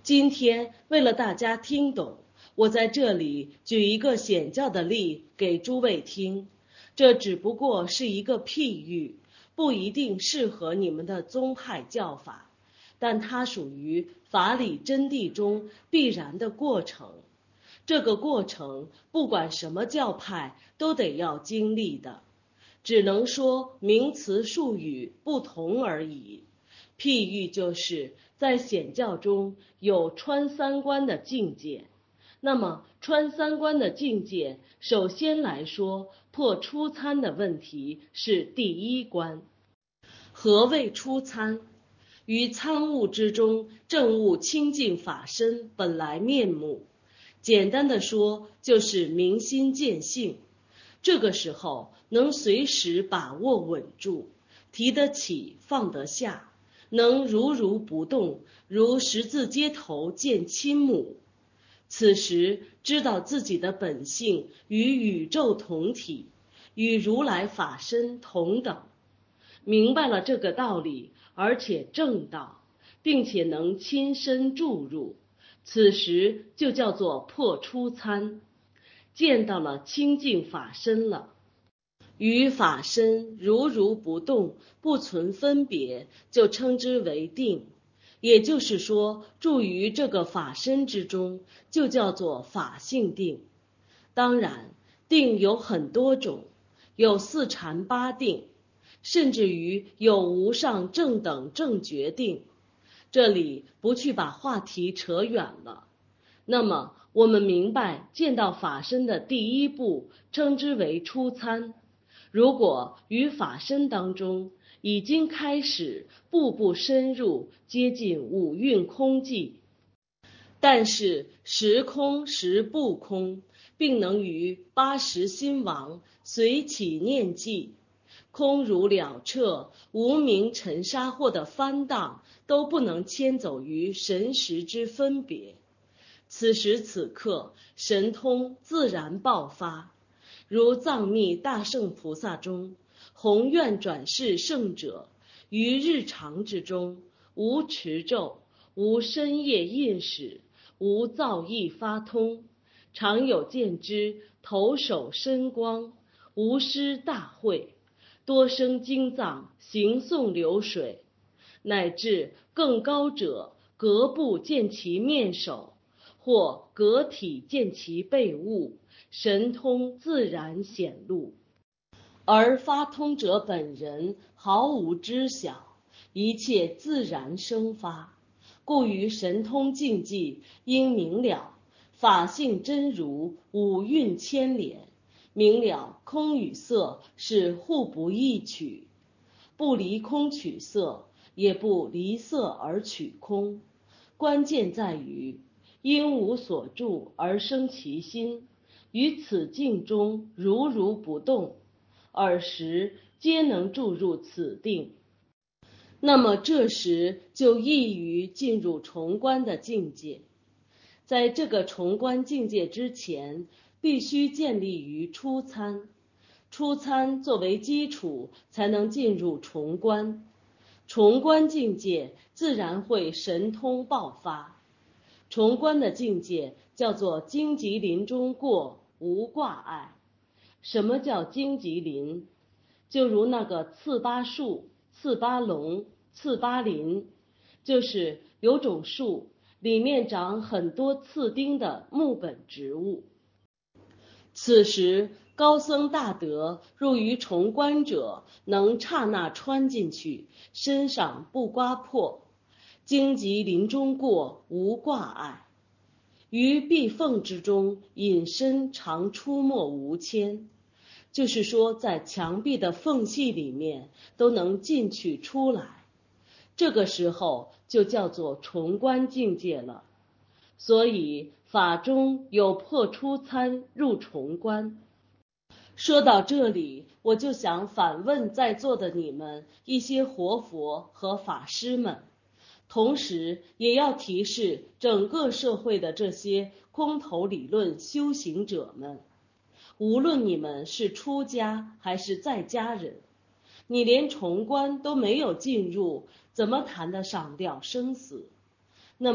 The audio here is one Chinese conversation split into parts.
今天为了大家听懂，我在这里举一个显教的例给诸位听，这只不过是一个譬喻，不一定适合你们的宗派教法，但它属于法理真谛中必然的过程。这个过程不管什么教派都得要经历的，只能说名词术语不同而已。譬喻就是在显教中有穿三关的境界，那么穿三关的境界，首先来说破初参的问题是第一关。何谓初参？于参悟之中证悟清净法身本来面目，简单的说就是明心见性。这个时候能随时把握稳住，提得起放得下，能如如不动，如十字街头见亲母。此时知道自己的本性与宇宙同体，与如来法身同等，明白了这个道理，而且正道，并且能亲身注入，此时就叫做破初参，见到了清净法身了。与法身如如不动，不存分别，就称之为定。也就是说，住于这个法身之中，就叫做法性定。当然，定有很多种，有四禅八定，甚至于有无上正等正觉定。这里不去把话题扯远了。那么我们明白见到法身的第一步称之为初参。如果于法身当中已经开始步步深入接近五蕴空寂，但是时空时不空，并能于八识心王随起念记，空如了彻，无名尘沙或的翻荡都不能牵走于神识之分别。此时此刻神通自然爆发，如藏密大圣菩萨中宏愿转世圣者，于日常之中无持咒，无深夜印使，无造诣发通，常有见之头首身光，无师大会，多生经藏行诵流水，乃至更高者隔部见其面首，或隔体见其背物，神通自然显露。而发通者本人毫无知晓，一切自然生发，故于神通境界应明了法性真如五蕴牵连，明了空与色是互不异取，不离空取色，也不离色而取空。关键在于因无所住而生其心，于此境中如如不动，尔时皆能注入此定。那么这时就易于进入重观的境界。在这个重观境界之前，必须建立于初参，初参作为基础，才能进入重观。重观境界自然会神通爆发。重观的境界叫做荆棘林中过，无挂碍。什么叫荆棘林？就如那个刺巴树、刺巴龙、刺巴林，就是有种树里面长很多刺钉的木本植物。此时高僧大德入于重观者，能刹那穿进去，身上不刮破，荆棘林中过，无挂碍。于壁缝之中隐身，常出没无牵，就是说在墙壁的缝隙里面都能进去出来。这个时候就叫做重观境界了。所以法中有破初参入重观。说到这里，我就想反问在座的你们一些活佛和法师们，同时也要提示整个社会的这些空头理论修行者们，无论你们是出家还是在家人，你连重观都没有进入，怎么谈得上了生死？那么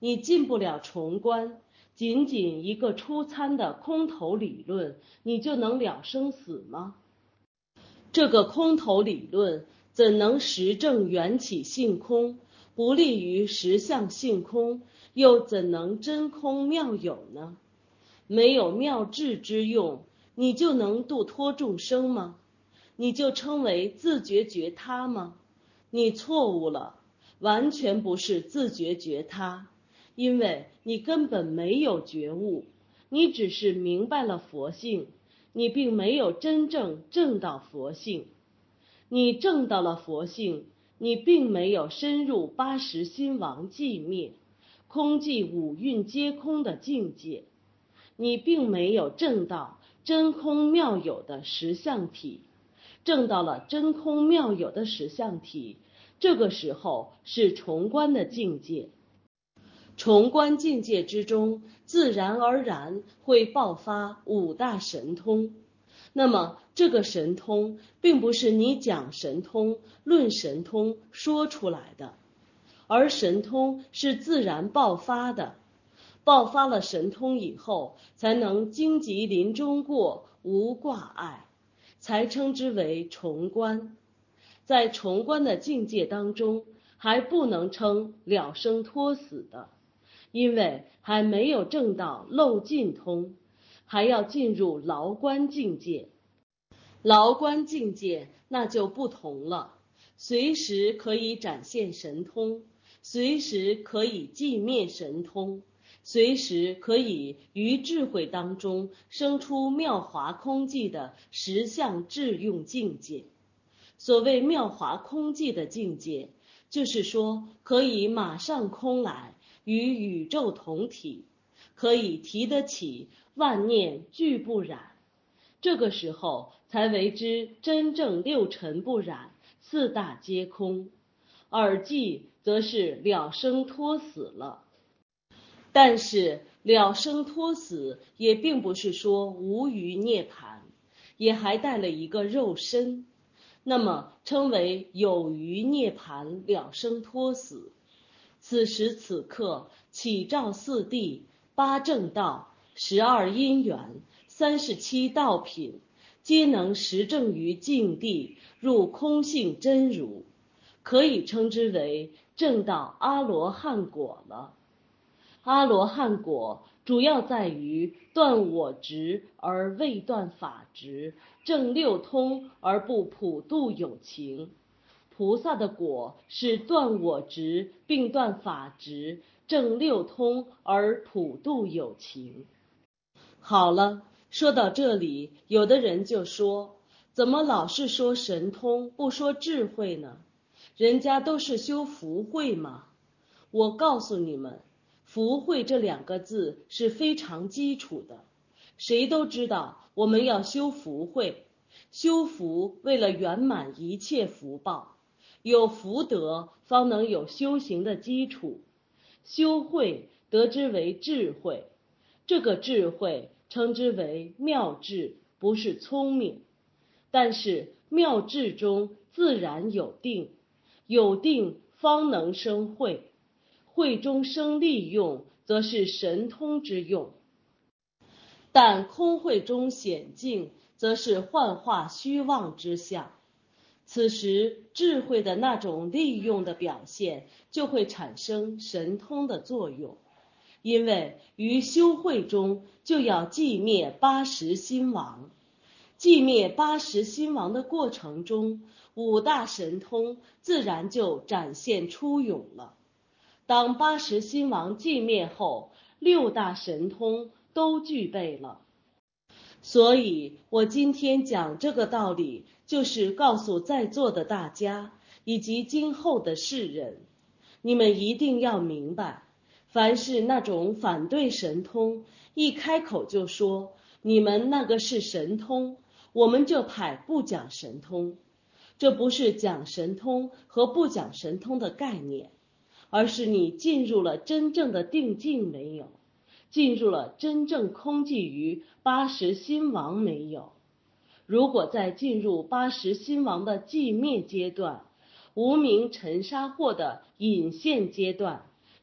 你进不了重关，仅仅一个初参的空头理论，你就能了生死吗？这个空头理论怎能实证缘起性空，不利于实相性空，又怎能真空妙有呢？没有妙智之用，你就能度脱众生吗？你就称为自觉觉他吗？你错误了，完全不是自觉觉他，因为你根本没有觉悟，你只是明白了佛性，你并没有真正证到佛性。你证到了佛性，你并没有深入80心王寂灭，空寂五蕴皆空的境界，你并没有证到真空妙有的实相体，证到了真空妙有的实相体，这个时候是重观的境界。重观境界之中，自然而然会爆发5大神通。那么这个神通并不是你讲神通、论神通说出来的，而神通是自然爆发的。爆发了神通以后，才能荆棘林中过，无挂碍，才称之为重观。在重观的境界当中，还不能称了生脱死的，因为还没有证到漏尽通，还要进入牢关境界。牢关境界那就不同了，随时可以展现神通，随时可以寂灭神通，随时可以于智慧当中生出妙华空寂的实相智用境界。所谓妙华空寂的境界，就是说可以马上空来，与宇宙同体，可以提得起，万念俱不染。这个时候才为之真正六尘不染，4大皆空，而寂则是了生脱死了。但是了生脱死也并不是说无余涅槃，也还带了一个肉身，那么称为有余涅槃了生脱死。此时此刻，启照四谛、8正道、12因缘、37道品，皆能实证于净地，入空性真如，可以称之为证到阿罗汉果了。阿罗汉果主要在于断我执而未断法执，证六通而不普度有情。菩萨的果是断我执并断法执，证六通而普度有情。好了，说到这里，有的人就说，怎么老是说神通，不说智慧呢？人家都是修福慧嘛。我告诉你们，福慧这2个字是非常基础的，谁都知道我们要修福慧，修福为了圆满一切福报，有福德方能有修行的基础，修慧得之为智慧，这个智慧称之为妙智，不是聪明。但是妙智中自然有定，有定方能生慧，慧中生利用，则是神通之用。但空慧中显静，则是幻化虚妄之相。此时智慧的那种利用的表现，就会产生神通的作用。因为于修慧中就要寂灭80心王，寂灭80心王的过程中，5大神通自然就展现出涌了。当80心王寂灭后，6大神通都具备了。所以我今天讲这个道理，就是告诉在座的大家以及今后的世人，你们一定要明白，凡是那种反对神通，一开口就说你们那个是神通，我们这派不讲神通，这不是讲神通和不讲神通的概念，而是你进入了真正的定境没有，进入了真正空寂于80心王没有。如果再进入80心王的寂灭阶段，无明尘沙惑的隐现阶段，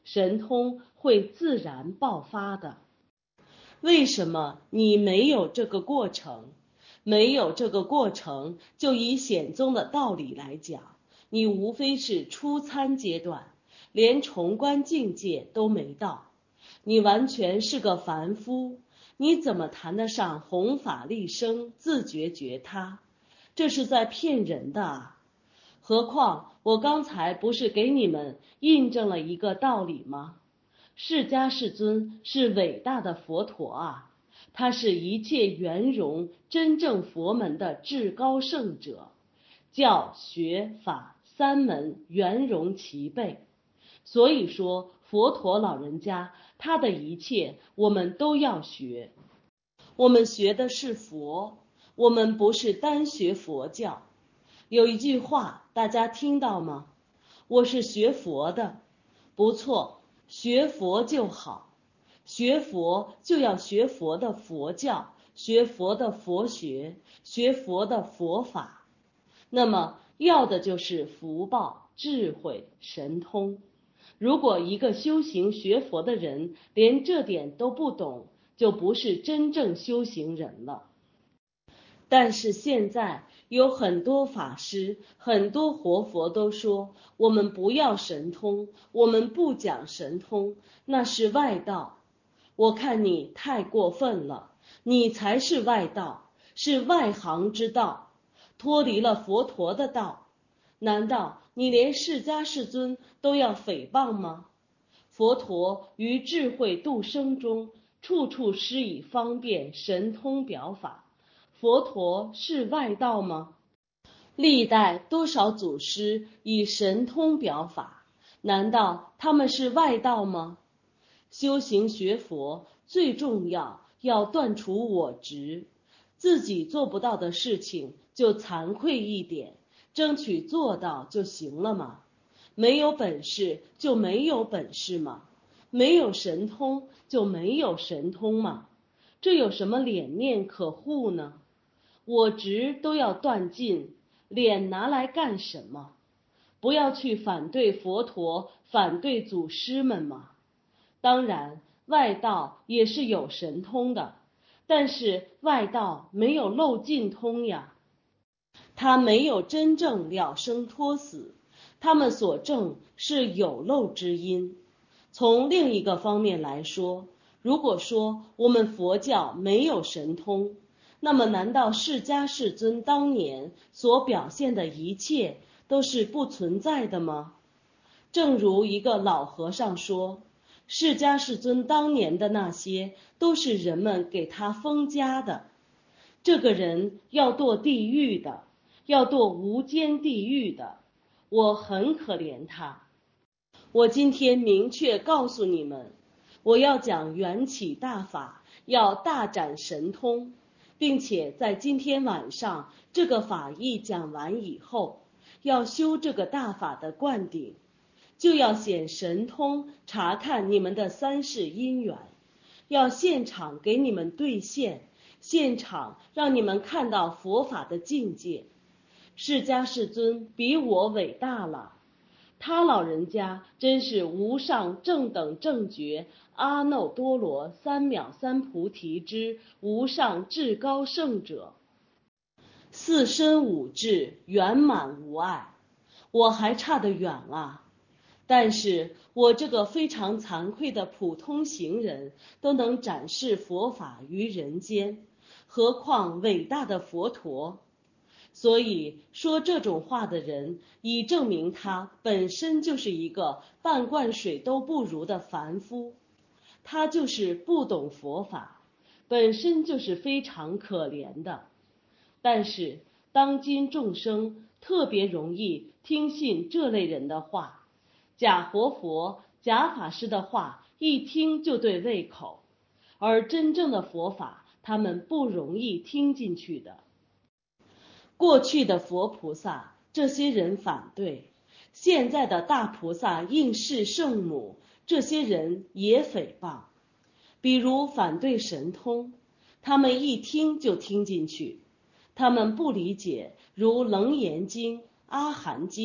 神通会自然爆发的。为什么你没有这个过程？没有这个过程，就以显宗的道理来讲，你无非是初参阶段，连崇观境界都没到，你完全是个凡夫，你怎么谈得上弘法利生、自觉觉他？这是在骗人的啊！何况我刚才不是给你们印证了一个道理吗？释迦世尊是伟大的佛陀啊，他是一切圆融真正佛门的至高圣者，教学法三门圆融齐备。所以说佛陀老人家他的一切我们都要学，我们学的是佛，我们不是单学佛教。有一句话大家听到吗？我是学佛的。不错，学佛就好，学佛就要学佛的佛教，学佛的佛学，学佛的佛法。那么要的就是福报、智慧、神通。如果一个修行学佛的人连这点都不懂，就不是真正修行人了。但是现在有很多法师、很多活佛都说，我们不要神通，我们不讲神通，那是外道。我看你太过分了，你才是外道，是外行之道，脱离了佛陀的道。难道你连释迦世尊都要诽谤吗？佛陀于智慧度生中，处处施以方便神通表法。佛陀是外道吗？历代多少祖师以神通表法，难道他们是外道吗？修行学佛最重要断除我执，自己做不到的事情就惭愧一点，争取做到就行了嘛。没有本事就没有本事嘛，没有神通就没有神通嘛，这有什么脸面可护呢？我执都要断尽，脸拿来干什么？不要去反对佛陀，反对祖师们嘛。当然，外道也是有神通的，但是外道没有漏尽通呀，他没有真正了生脱死，他们所证是有漏之因。从另一个方面来说，如果说我们佛教没有神通，那么难道释迦世尊当年所表现的一切都是不存在的吗？正如一个老和尚说，释迦世尊当年的那些都是人们给他封家的，这个人要堕地狱的，要堕无间地狱的，我很可怜他。我今天明确告诉你们，我要讲缘起大法，要大展神通，并且在今天晚上这个法义讲完以后，要修这个大法的灌顶，就要显神通，查看你们的三世因缘，要现场给你们兑现，现场让你们看到佛法的境界。释迦世尊比我伟大了，他老人家真是无上正等正觉阿耨多罗三藐三菩提之无上至高圣者，四身五智圆满无碍，我还差得远啊。但是我这个非常惭愧的普通行人都能展示佛法于人间，何况伟大的佛陀？所以说这种话的人，已证明他本身就是一个半罐水都不如的凡夫，他就是不懂佛法，本身就是非常可怜的。但是当今众生特别容易听信这类人的话，假活佛、假法师的话一听就对胃口，而真正的佛法他们不容易听进去的。过去的佛菩萨，这些人反对；现在的大菩萨应是圣母，这些人也诽谤。比如反对神通，他们一听就听进去，他们不理解如《楞严经》、《阿含经》、《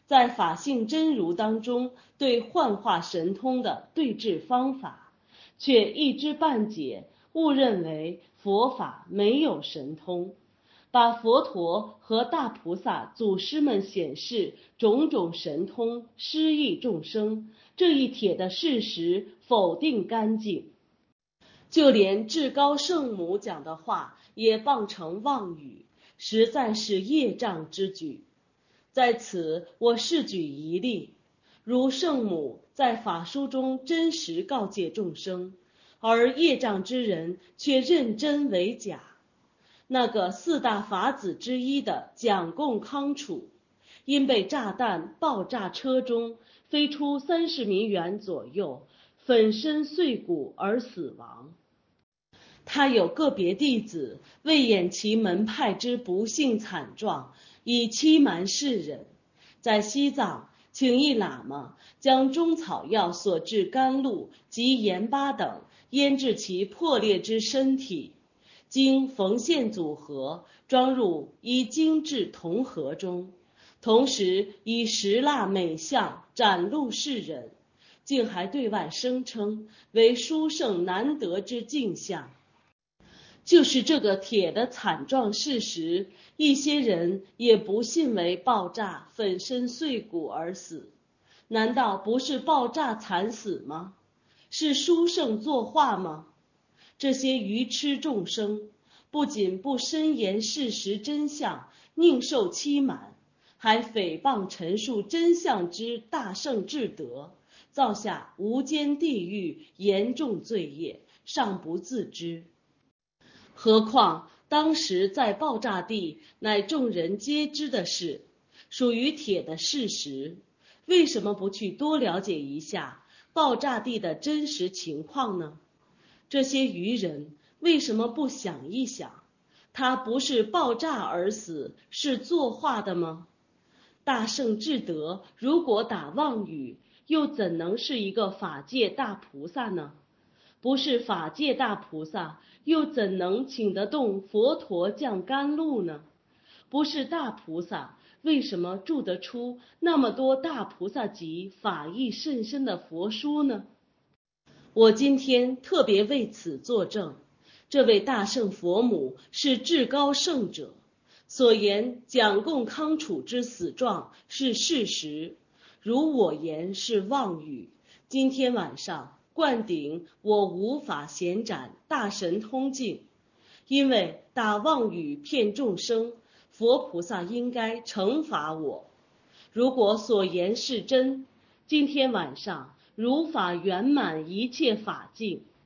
在法性真如当中对幻化神通的对治方法，却一知半解，误认为佛法没有神通，把佛陀和大菩萨祖师们显示种种神通施益众生这一帖的事实否定干净，就连至高圣母讲的话也谤成妄语，实在是业障之举。在此我试举一例，如圣母在法书中真实告诫众生，而业障之人却认真为假。那个四大法子之一的蒋贡康楚，因被炸弹爆炸车中飞出30米远左右，粉身碎骨而死亡。他有个别弟子为掩其门派之不幸惨状，以欺瞒世人，在西藏请一喇嘛将中草药所制甘露及盐巴等腌制其破裂之身体，经缝线组合装入一精致铜盒中，同时以石蜡美相展露世人，竟还对外声称为殊胜难得之镜像。就是这个铁的惨状事实，一些人也不信为爆炸粉身碎骨而死，难道不是爆炸惨死吗？是殊胜作化吗？这些愚痴众生不仅不深研事实真相，宁受欺瞒，还诽谤陈述真相之大圣至德，造下无间地狱严重罪业，尚不自知。何况当时在爆炸地乃众人皆知的事，属于铁的事实，为什么不去多了解一下爆炸地的真实情况呢？这些愚人为什么不想一想，他不是爆炸而死，是作化的吗？大圣至德如果打妄语，又怎能是一个法界大菩萨呢？不是法界大菩萨，又怎能请得动佛陀降甘露呢？不是大菩萨，为什么著得出那么多大菩萨级法义甚深的佛书呢？我今天特别为此作证，这位大圣佛母是至高圣者，所言蒋贡康楚之死状是事实，如我言是妄语。今天晚上灌顶我无法闲展大神通镜，因为打妄语骗众生，佛菩萨应该惩罚我。如果所言是真，今天晚上如法圆满一切法境，